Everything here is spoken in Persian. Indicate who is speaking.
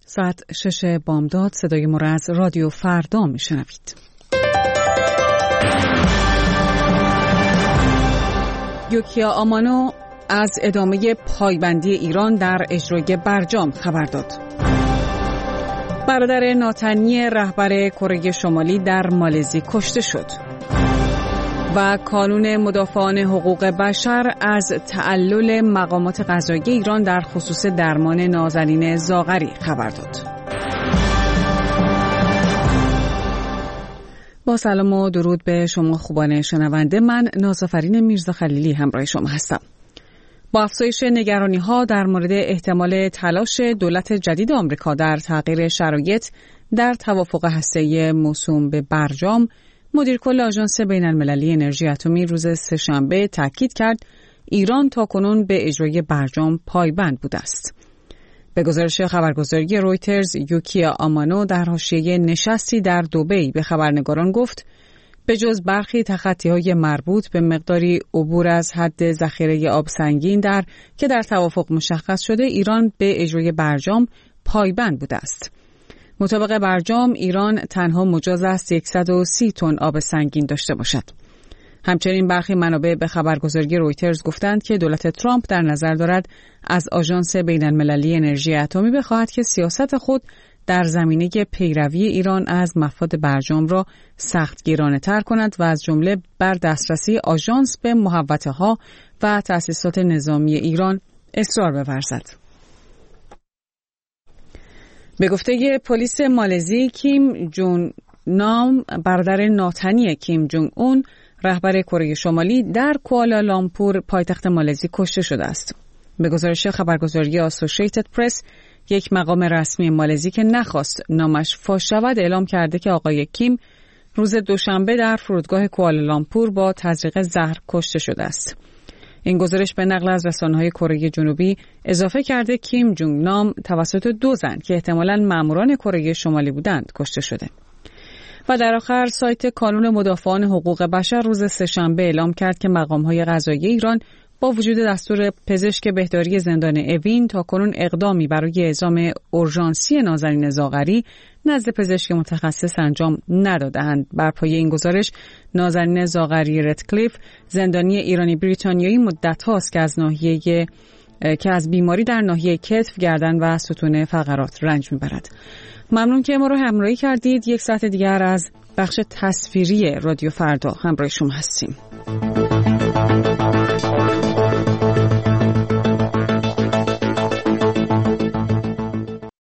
Speaker 1: ساعت 6 بامداد صدای ما را از رادیو فردا میشنوید. یوکیا آمانو از ادامه پایبندی ایران در اجرای برجام خبر داد. برادر ناتنی رهبر کره شمالی در مالزی کشته شد. و کانون مدافعان حقوق بشر از تعلل مقامات قضایی ایران در خصوص درمان نازنین زاغری خبر داد. با سلام و درود به شما خوبان شنونده، من نازافرین میرزا خلیلی همراه شما هستم. با افزایش نگرانی‌ها در مورد احتمال تلاش دولت جدید آمریکا در تغییر شرایط در توافق هسته‌ای موسوم به برجام، مدیر کل آژانس بین‌المللی انرژی اتمی روز سه‌شنبه تاکید کرد ایران تاکنون به اجرای برجام پایبند بوده است. به گزارش خبرگزاری رویترز، یوکیا آمانو در حاشیه نشستی در دبی به خبرنگاران گفت به جز برخی تخطی‌های مربوط به مقداری عبور از حد ذخیره آب سنگین که در توافق مشخص شده، ایران به اجرای برجام پایبند بوده است. مطابق برجام ایران تنها مجاز است 130 تن آب سنگین داشته باشد. همچنین برخی منابع به خبرگزاری رویترز گفتند که دولت ترامپ در نظر دارد از آژانس بین‌المللی انرژی اتمی بخواهد که سیاست خود در زمینه پیروی ایران از مفاد برجام را سختگیرانه‌تر کند و از جمله بر دسترسی آژانس به محوطه‌ها و تأسیسات نظامی ایران اصرار بورزد. به گفته پلیس مالزی، کیم جونگ نام برادر ناتنی کیم جونگ اون رهبر کره شمالی در کوالالامپور پایتخت مالزی کشته شده است. به گزارش خبرگزاری آسوشیتد پرس، یک مقام رسمی مالزی که نخواست نامش فاش شود اعلام کرده که آقای کیم روز دوشنبه در فرودگاه کوالالامپور با تزریق زهر کشته شده است. این گزارش به نقل از رسانه‌های کره جنوبی اضافه کرده کیم جونگ نام توسط 2 زن که احتمالاً ماموران کره شمالی بودند کشته شده. و در آخر سایت کانون مدافعان حقوق بشر روز سه‌شنبه اعلام کرد که مقام‌های قضایی ایران با وجود دستور پزشک بهداری زندان اوین تاکنون اقدامی برای اعزام اورژانسی نازنین زاغری نزد پزشک متخصص انجام نداده‌اند. بر پایه این گزارش، نازنین زاغری رتکلیف، زندانی ایرانی بریتانیایی، مدت هاست که از بیماری در ناحیه کتف، گردن و ستون فقرات رنج میبرد. ممنون که ما رو همراهی کردید. یک ساعت دیگر از بخش تصویری رادیو فردا همراه شما هستیم.